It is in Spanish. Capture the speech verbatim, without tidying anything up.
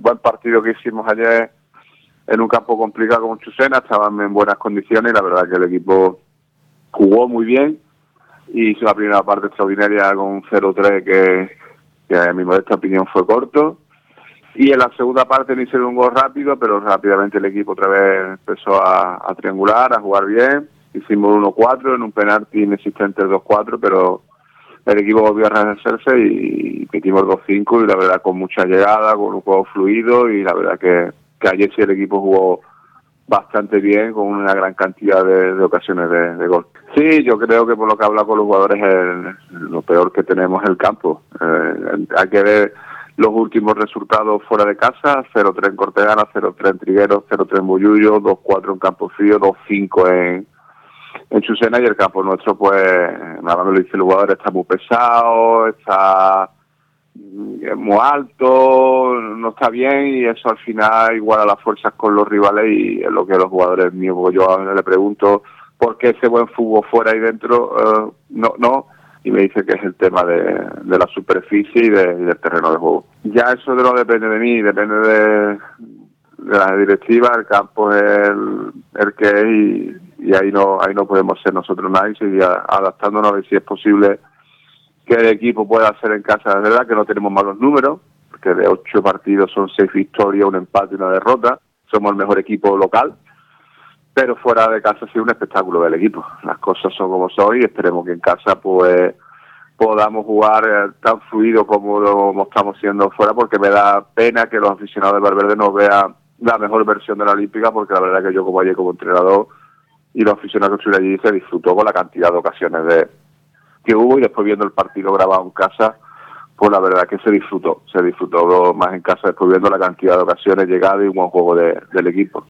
buen partido que hicimos ayer en un campo complicado como Chusena, estaban en buenas condiciones y la verdad que el equipo jugó muy bien y hizo la primera parte extraordinaria con un cero tres que, que a mi modesta opinión fue corto. Y en la segunda parte no hicieron un gol rápido, pero rápidamente el equipo otra vez empezó a, a triangular, a jugar bien. Hicimos uno cuatro en un penalti inexistente el dos cuatro, pero el equipo volvió a rehacerse y metimos dos cinco y la verdad con mucha llegada, con un juego fluido y la verdad que, que ayer sí el equipo jugó bastante bien con una gran cantidad de, de ocasiones de, de gol. Sí, yo creo que por lo que he hablado con los jugadores el, lo peor que tenemos es el campo. Eh, hay que ver los últimos resultados fuera de casa, cero tres en Cortegana, cero tres en Trigueros, cero tres en Bollullo, dos cuatro en Campo Frío, dos cinco en, en Chusena y el campo nuestro pues, nada me lo dice el jugador, está muy pesado, está muy alto, no está bien y eso al final iguala las fuerzas con los rivales y es lo que los jugadores míos, porque yo a veces le pregunto por qué ese buen fútbol fuera y dentro, uh, no, no, y me dice que es el tema de, de la superficie y, de, y del terreno de juego. Ya eso no depende de mí, depende de, de la directiva, el campo es el, el que es y, y ahí no ahí no podemos ser nosotros nada y seguir adaptándonos a ver si es posible que el equipo pueda hacer en casa. Es verdad que no tenemos malos números, porque de ocho partidos son seis victorias, un empate y una derrota, somos el mejor equipo local, pero fuera de casa ha sido un espectáculo del equipo. Las cosas son como son y esperemos que en casa pues podamos jugar tan fluido como lo estamos siendo fuera, porque me da pena que los aficionados de Valverde no vean la mejor versión de la Olímpica, porque la verdad que yo como ayer como entrenador y los aficionados que estuvieron allí se disfrutó con la cantidad de ocasiones de que hubo y después viendo el partido grabado en casa, pues la verdad que se disfrutó, se disfrutó más en casa después viendo la cantidad de ocasiones llegadas y un buen juego de, del equipo.